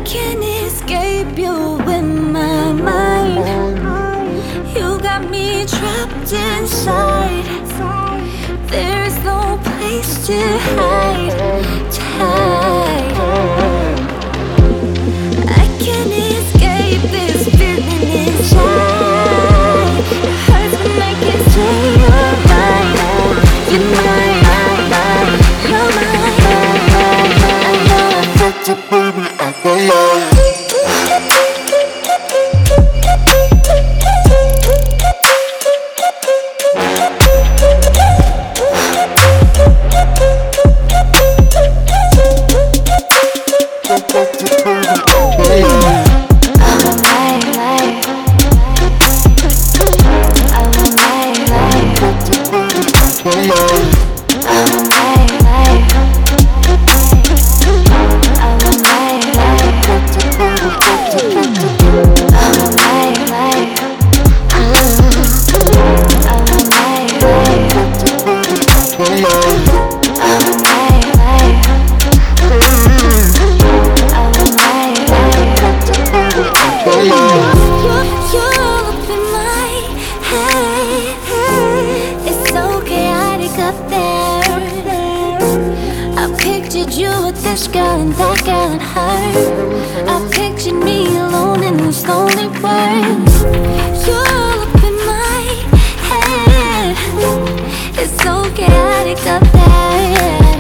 can't escape you in my mind. You got me trapped inside. There's no place to hide, I can't escape this feeling inside. It hurts when I can't say you're mine. You're mine, you're mine. I know I fucked up, baby, I won't lie. You with this girl and that girl and her. I pictured me alone in this lonely world. You're up in my head. It's so chaotic up there.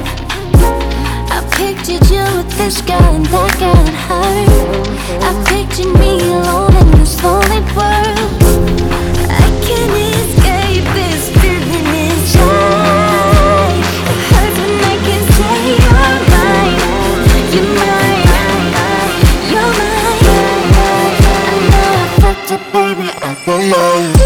I pictured you with this girl and that girl and her. I pictured me alone in this lonely world. I can't escape this feeling inside. It hurts when I can't say you're mine. You're mine, you're mine. I know I fucked up, baby, I won't lie.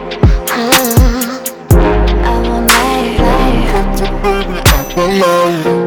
I won't lie.